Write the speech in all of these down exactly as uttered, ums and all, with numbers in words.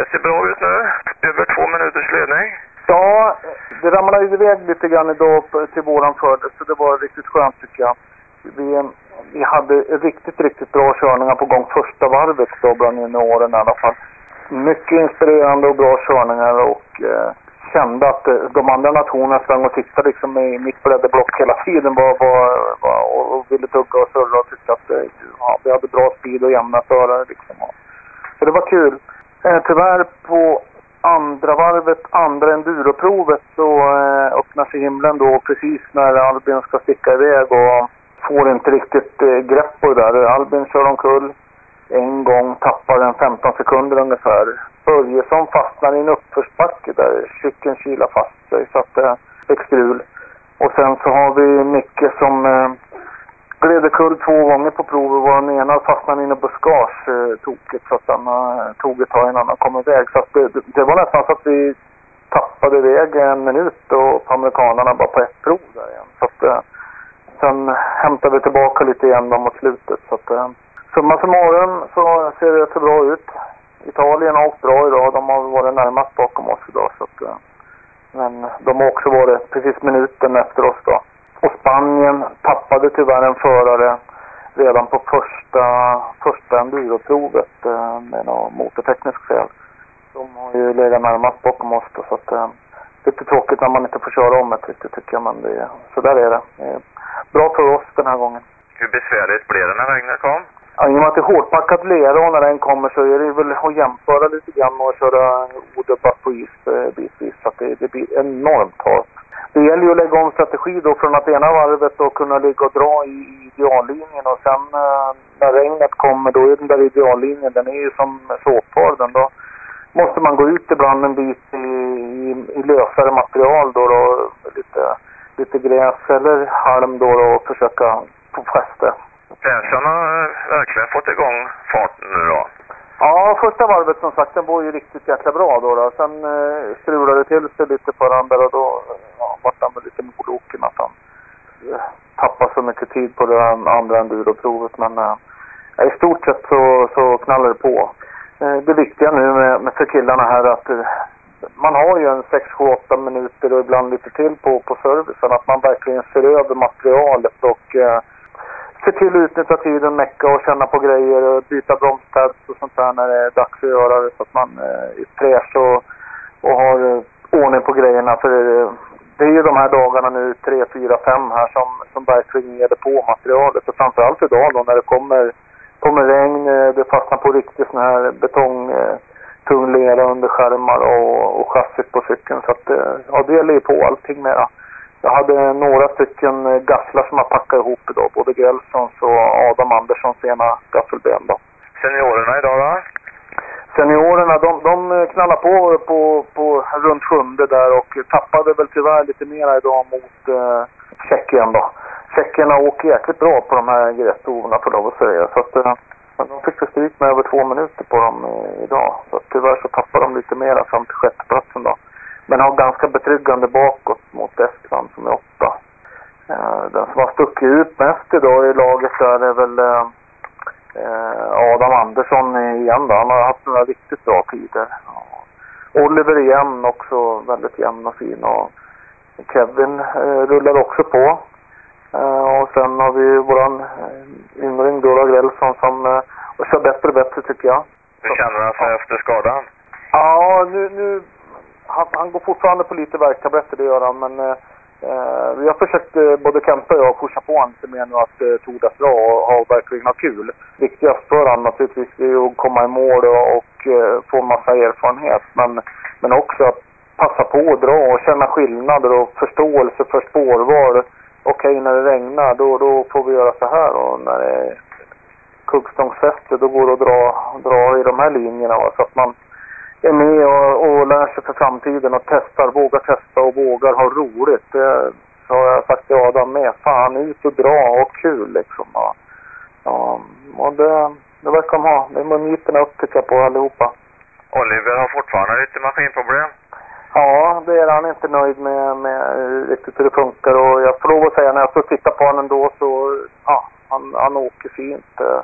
ser bra ut nu. Över två minuters ledning. Ja, det ramlade iväg lite grann idag till våran fördel, så det var riktigt skönt tycker jag. Vi, vi hade riktigt, riktigt bra körningar på gång första varvet då bland junioren i alla fall. Mycket inspirerande och bra körningar och eh, kände att de andra nationerna sprang och tittade liksom i mitt bredde block hela tiden var, var, var, och, och ville tugga och surra och tyckte att ja, vi hade bra speed och jämna förare liksom. Så det var kul. Eh, tyvärr på andra varvet, andra enduroprovet så eh, öppnar sig himlen då precis när Albin ska sticka iväg och får inte riktigt eh, grepp på det där. Albin kör omkull. En gång tappar den femton sekunder ungefär. Börjesson fastnar i en uppförsbacke där cykeln kilar fast sig så att det fick strul. Och sen så har vi Micke som eh, gled kull två gånger på provet. Var den ena fastnade in i buskage eh, tokigt så att den eh, tog ett tag innan han kom iväg. Så att det, det, det var nästan så att vi tappade iväg en minut och på amerikanerna bara på ett prov där igen. Så att eh, sen hämtade vi tillbaka lite igen mot slutet så att eh, summa summarum så ser det så bra ut. Italien har åkt bra idag. De har varit närmast bakom oss idag. Så att, men de har också varit precis minuten efter oss då. Och Spanien tappade tyvärr en förare redan på första, första enduroprovet med något motortekniskt fel. De har ju legat närmast bakom oss då. Så att, det är lite tråkigt när man inte får köra om ett riktigt tycker jag. Men det är, så där är det. Det är bra för oss den här gången. Hur besvärligt blev det när regnet kom? Ja, i och med att det är hårdpackat lera och när den kommer så är det väl att jämföra lite grann och köra odubbat på is bitvis så att det, det blir enormt halt. Det gäller ju att lägga om strategi då från att ena varvet och kunna ligga och dra i ideallinjen och sen när regnet kommer då är den där ideallinjen, den är ju som såpar den då. Måste man gå ut ibland en bit i, i, i lösare material då, då lite, lite gräs eller halm då och försöka få fäste. Persson har verkligen fått igång farten nu då. Ja, första varvet som sagt, den var ju riktigt jäkla bra då. då. Sen eh, strulade det till sig lite på den där och då ja, var han väl lite moloken att han eh, tappade så mycket tid på det andra enduroprovet. Men eh, i stort sett så, så knallar det på. Eh, det viktiga nu med, med för killarna här att eh, man har ju en sex sju åtta minuter och ibland lite till på, på servicen. Att man verkligen ser över materialet och eh, se till att utnyttja tiden, mecka och känna på grejer och byta bromspads och sånt där när det är dags att göra det så att man är fräsch och, och har ordning på grejerna. För det, det är ju de här dagarna nu, tre, fyra, fem här som, som verkligen ger det på materialet. Och framförallt idag då när det kommer, kommer regn, det fastnar på riktigt sån här betong, tung lera under skärmar och, och chassit på cykeln. Så att ja, det gäller ju på allting med. Jag hade några stycken gafflar som jag packade ihop idag. Både Grälssons och Adam Anderssons ena gaffelben då. Seniorerna idag då? Seniorerna, de, de knallar på, på på runt sjunde där och tappade väl tyvärr lite mer idag mot eh, Tjeckien då. Tjeckerna åker jäkligt bra på de här grästoverna för lov att säga. Så att eh, de fick stryk med över två minuter på dem eh, idag. Så att tyvärr så tappade de lite mer fram till sjätte platsen då. Men har ganska betryggande bakåt mot Estland som är åtta. Uh, den som har stuckit ut mest idag i laget där är väl uh, uh, Adam Andersson igen då. Han har haft några riktigt bra tider. Uh, Oliver igen också väldigt jämn och fin. Och Kevin uh, rullar också på. Uh, och sen har vi våran uh, yngling Dora Grälsson som uh, och kör bättre och bättre tycker jag. Hur känner han sig ja. efter skadan? Ja, nu... nu Han, han går fortfarande på lite värktabletter, det gör han, men eh, vi har försökt eh, både Kenta och jag pusha på honom lite mer nu att eh, tordas bra och ha verkligen ha kul. Viktigast för han naturligtvis är att komma i mål och, och eh, få massa erfarenhet, men, men också att passa på att dra och känna skillnader och förståelse för spårval. Okej, okay, när det regnar då, då får vi göra så här och när det är kuggstångsfäste då går det att dra, dra i de här linjerna va? Så att man är med och, och lär sig för framtiden och testar, vågar testa och vågar ha roligt. Det så har jag sagt till Adam med. Fan, ut och dra och kul liksom. Ja, ja och det, det verkar de ha. Det är mungitorna upp tycker jag på allihopa. Oliver har fortfarande lite maskinproblem. Ja, det är han inte nöjd med, med riktigt hur det funkar. Och jag får lov att säga när jag får titta på honom ändå så ja, han, han åker fint.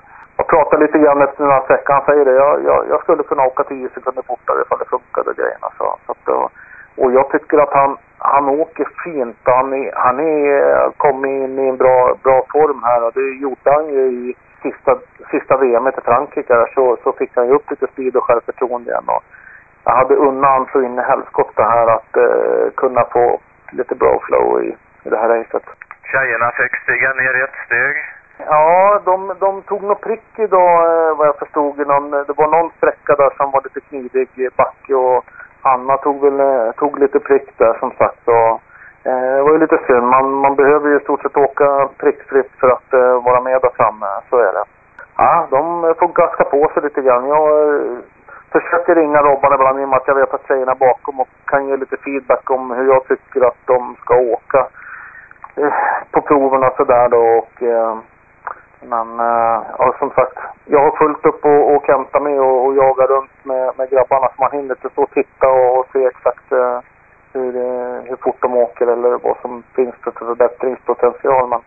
jag pratade lite grann efter några veckor. Han säger det. Jag, jag, jag skulle kunna åka tio sekunder fortare ifall det funkade grejerna. Så, så att, och, och jag tycker att han, han åker fint. Han är, han är kommit in i en bra, bra form här. Och det gjorde han ju i sista, sista V M i Frankrike. Där, så, så fick han ju upp lite speed och självförtroende igen. Och jag hade undan så in i helskotta här att eh, kunna få lite bra flow i, i det här racet. Tjejerna fick stiga ner i ett steg. Ja, de, de tog något prick idag eh, vad jag förstod. Någon, det var någon sträcka där som var lite knivig i backe och Anna tog väl eh, tog lite prick där som sagt. Och, eh, det var ju lite synd. Man, man behöver ju i stort sett åka prickfritt för att eh, vara med där framme. Så är det. Ja, de får gaska på sig lite grann. Jag eh, försöker ringa Robban ibland i och med att jag vet att tjejerna bakom och kan ge lite feedback om hur jag tycker att de ska åka eh, på proverna sådär då. Och, eh, men eh, ja, som sagt, jag har fullt upp och, och kämpa med och, och jaga runt med, med grabbarna så man hinner inte stå och titta och, och se exakt eh, hur, eh, hur fort de åker eller vad som finns för förbättringspotential. Men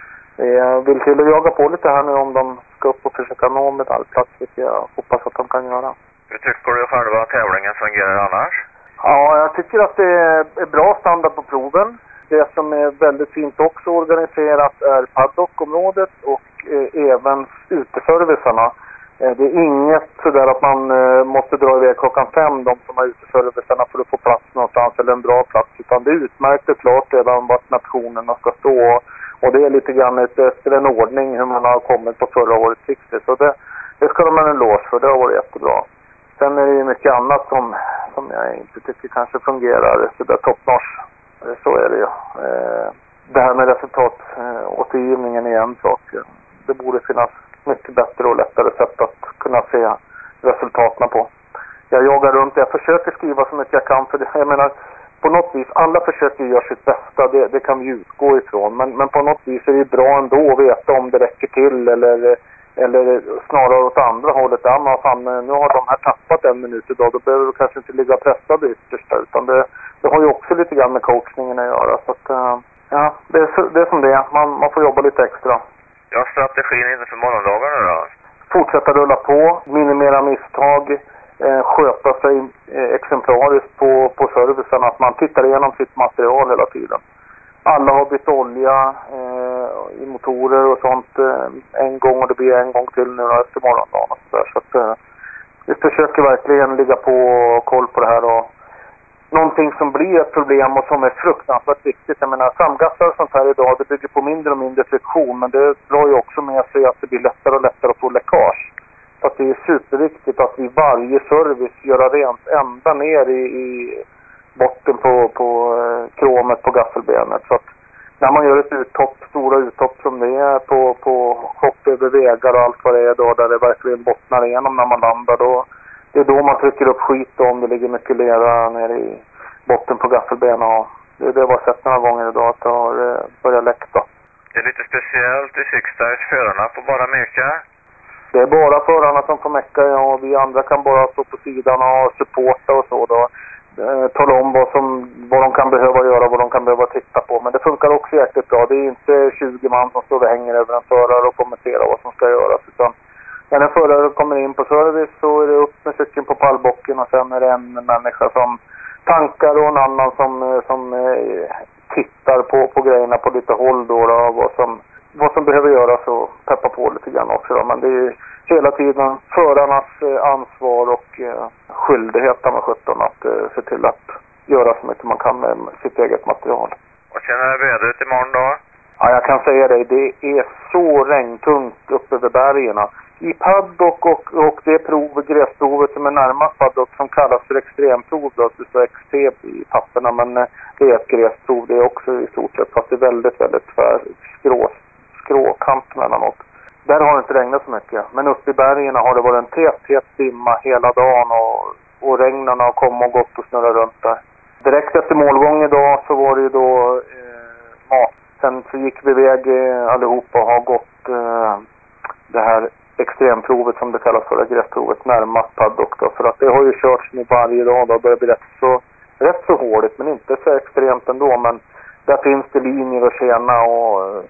jag vill till att jaga på lite här nu om de ska upp och försöka nå medaljplats, vilket jag hoppas att de kan göra. Hur tycker du själva att tävlingen fungerar annars? Ja, jag tycker att det är bra standard på proven. Det som är väldigt fint också organiserat är paddockområdet och eh, även uteservicerna. Eh, det är inget sådär att man eh, måste dra iväg klockan fem, de som har uteservicerna, för att få plats någonstans eller en bra plats. Utan det är utmärkt och klart redan vart nationerna ska stå. Och det är lite grann ett, efter en ordning hur man har kommit på förra årets sikte. Så det, det ska de ha en lås för, det har varit jättebra. Sen är det ju mycket annat som, som jag inte tycker kanske fungerar så där toppnors. Så är det ju. Eh, det här med resultatåtergivningen är en sak. Det borde finnas mycket bättre och lättare sätt att kunna se resultaten på. Jag jagar runt, jag försöker skriva så mycket jag kan för det. Jag menar, på något vis, alla försöker göra sitt bästa, det, det kan vi utgå ifrån. Men, men på något vis är det bra ändå att veta om det räcker till eller, eller snarare åt andra hållet. Ja, men fan, nu har de här tappat en minut idag, då behöver du kanske inte ligga pressade ytterst. Utan det, det har ju också lite grann med coachningen att göra. Så att, ja, det är, det är som det är. Man, man får jobba lite extra. Ja, strategin inför morgondagarna då? Fortsätta rulla på, minimera misstag. Eh, sköta sig eh, exemplariskt på, på servicen, att man tittar igenom sitt material hela tiden. Alla har bytt olja eh, i motorer och sånt eh, en gång och det blir en gång till nu efter morgondagen och så där. Så att eh, vi försöker verkligen ligga på och koll på det här och någonting som blir ett problem och som är fruktansvärt viktigt. Jag menar, framgassar och sånt här idag, det bygger på mindre och mindre friktion, men det drar ju också med sig att det blir lättare och lättare att få läckage. Så att det är superviktigt att vi varje service gör rent ända ner i, i botten på, på eh, kromet på gaffelbenet. Så att när man gör ett uttopp, stora uttopp som det är på, på hopp över vägar och allt vad det är då, där det verkligen bottnar igenom när man landar, då, det är då man trycker upp skit då, om det ligger mycket lera ner i botten på gaffelbenet. Och det är det jag har sett några gånger idag, att det har eh, börjat läcka. Det är lite speciellt i Sixstars, förarna får bara meka. Det är bara förarna som får mecka, och vi andra kan bara stå på sidan och supporta och så då. Eh, tala om vad, som, vad de kan behöva göra, vad de kan behöva titta på. Men det funkar också jäkligt bra. Det är inte tjugo man som står och hänger över en förare och kommenterar vad som ska göras. Utan när en förare kommer in på service så är det upp med cykeln på pallbocken och sen är det en människa som tankar och en annan som, som eh, tittar på, på grejerna på lite håll då, då vad som... vad som behöver göras och peppa på lite grann också då. Men det är hela tiden förarnas eh, ansvar och eh, skyldighet med sjutton att eh, se till att göra så mycket man kan med sitt eget material. Och känner vädret imorgon då? Ja, jag kan säga det. Det är så regntungt uppe över bergerna. I paddock och, och det prov, gräsprovet som är närmast paddock som kallas för extremprov då, det står X T i papperna, men eh, det är ett gräsprov det är också i stort sett, fast det är väldigt, väldigt tvär, skrå, skråkant mellanåt. Där har det inte regnat så mycket, men uppe i bergerna har det varit en tät, tät dimma hela dagen och, och regnen har kommit och gått och snurrat runt där. Direkt efter målgång idag så var det ju då eh, mat. Sen så gick vi iväg eh, allihopa och har gått eh, det här extremprovet som det kallas för, det gräsprovet närmast paddock då, för att det har ju körts nu varje dag då, börjar bli rätt så, rätt så hårdigt men inte så extremt ändå, men där finns det linjer att tjäna och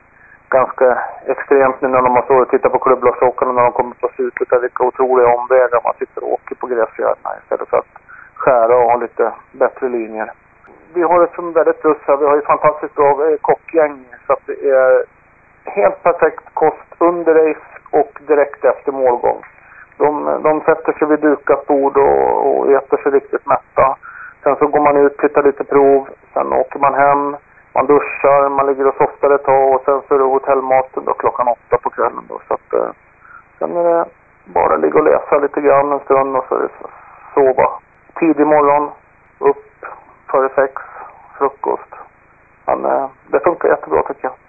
ganska extremt nu när de har stått och tittat på klubblagsåkarna när de kommer på slutet. Där vilka otroliga omvägar man sitter och åker på gräsgärderna istället för att skära och ha lite bättre linjer. Vi har ett som väldigt plus här. Vi har ju fantastiskt bra eh, kockgäng så att det är helt perfekt kost under race och direkt efter målgång. De, de sätter sig vid dukat bord och, och äter sig riktigt mätta. Sen så går man ut, tittar lite prov. Sen åker man hem. Man duschar, man ligger och softar ett tag. Och sen så är det hotellmaten då klockan åtta på kvällen då. Så att, eh, sen är det bara ligga och läsa lite grann en stund och så är det sova. Tidig morgon, upp före sex, frukost. Men eh, det funkar jättebra tycker jag.